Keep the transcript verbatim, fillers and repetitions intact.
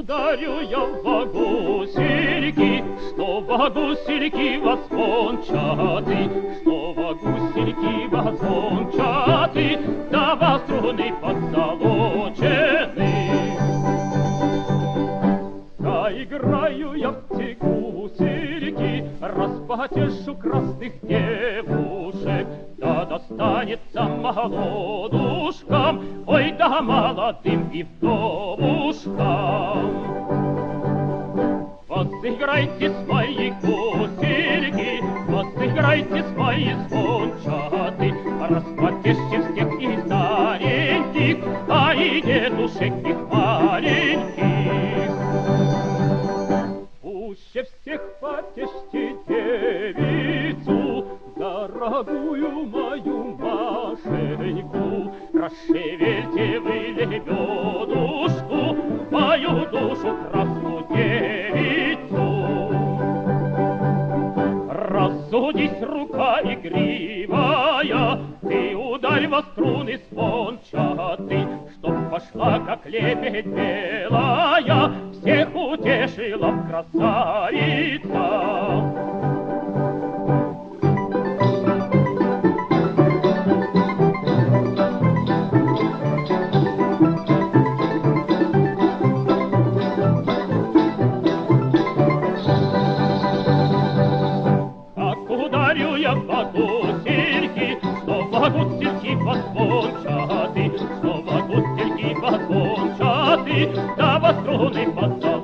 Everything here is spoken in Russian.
ударю я в гусельки, что гусельки вас кончаты, что гусельки вас кончаты, да вас струны позолочены. Заиграю я в те гусельки, распотешу красных девушек, да достанется молодушкам, ой, да молодым и вдовушкам. Возыграйте свои гусельки, возыграйте свои звончаты, распотешьте всех и стареньких, а и дедушек их маленьких. Пуще всех потешьте девицу, дорогую мою Машеньку, расшевельте вы лебедушку, мою душу красную девицу. Разудись рука игривая, ты ударь во струны звончаты, чтоб пошла, как лебедь белая, всех утешила красавица. Гусельки, снова гусельки позвончаты, снова гусельки позвончаты, да во струны позвончаты.